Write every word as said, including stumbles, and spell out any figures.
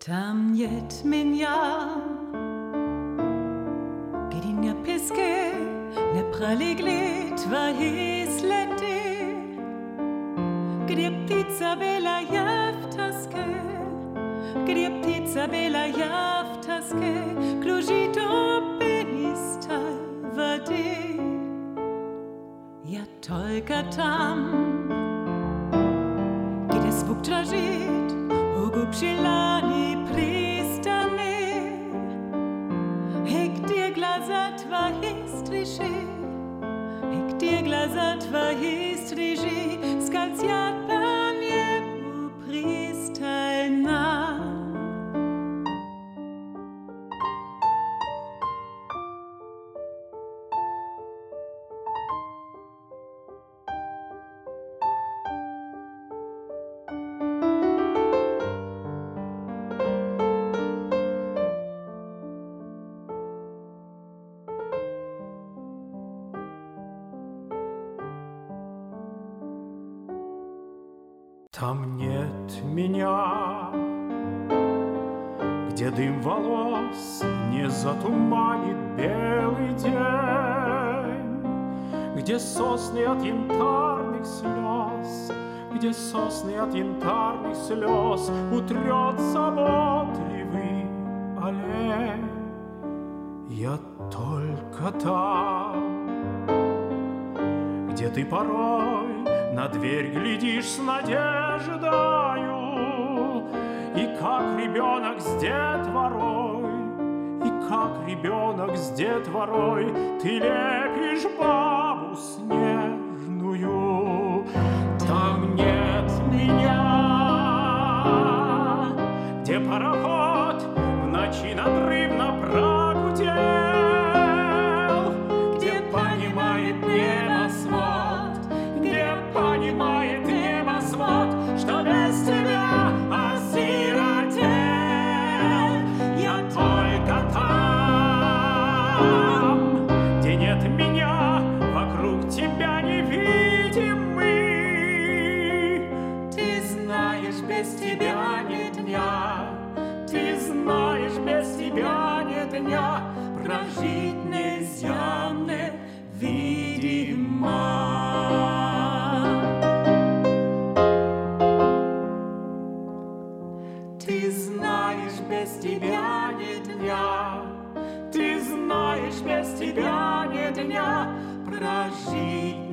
Tam нет меня, где песке не пролегли твои следы, где птица белая в тоске, где птица белая в тоске кружит у пенистой воды. Я только там, где звук дрожит у губ желаний пристани, и где глаза твои стрижи, и где глаза твои стрижи скользят по небу пристально. Там нет меня, где дым волос не затуманит белый день, где сосны от янтарных слез, где сосны от янтарных слез утрет заботливый олень. Я только там, где ты порой на дверь глядишь с надеждою, и как ребенок с детворой, и как ребенок с детворой ты лепишь бабу снежную. Там нет меня, где пароход в ночи надрывно прогудел, где понимает небосвод, где понимает небосвод, что без тебя осиротел. Я только там, где нет меня, вокруг тебя невидимый. Ты знаешь, без тебя нет дня, ты знаешь, без тебя нет дня, прожить нельзя мне, видимо. Ты знаешь, без тебя нет дня, ты знаешь, без тебя нет дня, прожить